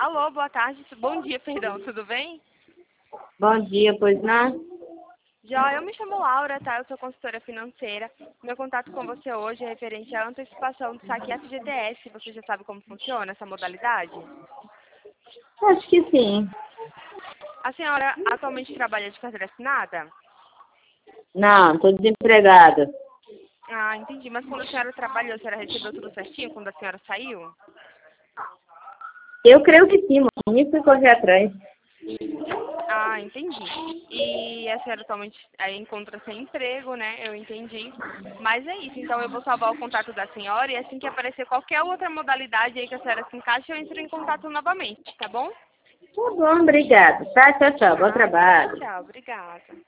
Alô, boa tarde. Bom dia, perdão. Tudo bem? Bom dia, pois não? Já, eu me chamo Laura, tá? Eu sou consultora financeira. Meu contato com você hoje é referente à antecipação do saque FGTS. Você já sabe como funciona essa modalidade? Acho que sim. A senhora atualmente trabalha de carteira assinada? Não, estou desempregada. Ah, entendi. Mas quando a senhora trabalhou, a senhora recebeu tudo certinho quando a senhora saiu? Eu creio que sim, mas nem fui correr atrás. Ah, entendi. E a senhora atualmente encontra sem emprego, né? Eu entendi. Mas é isso. Então eu vou salvar o contato da senhora e assim que aparecer qualquer outra modalidade aí que a senhora se encaixe, eu entro em contato novamente, tá bom? Tá bom, obrigada. Tá, tchau, tchau. Bom Nada. Tchau, trabalho. tchau. Obrigada.